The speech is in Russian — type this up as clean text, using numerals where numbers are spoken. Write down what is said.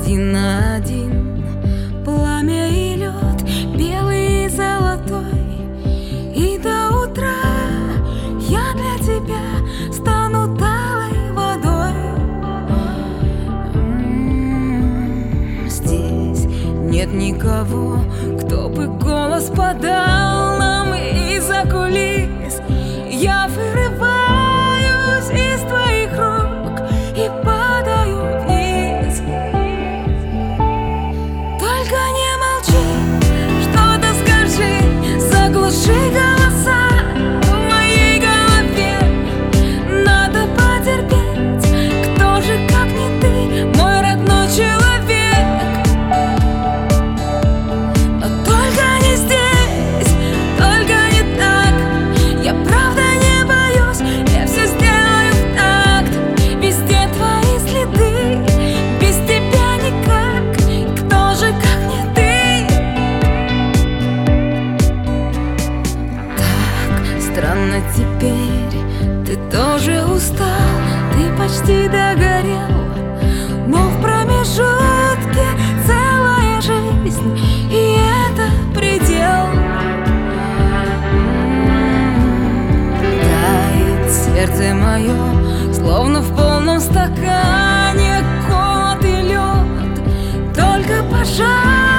один на один, пламя и лед, белый и золотой. И до утра я для тебя стану талой водой. Здесь нет никого, кто бы голос подал нам из-за кулис. Я вырываюсь из твоих рук и падаю вниз. Только не молчи, что-то скажи, заглуши голоса в моей голове. Надо потерпеть, кто же, как не ты, мой родной человек. Но только не здесь, только не так. Я правда не боюсь, я все сделаю в такт. Везде твои следы, без тебя никак. Кто же, как не ты? Так странно теперь, ты тоже устал, ты почти догорел, но в промежутке целая жизнь, и это предел. Тает сердце мое, словно в полном стакане колотый лед. Только, пожалуйста,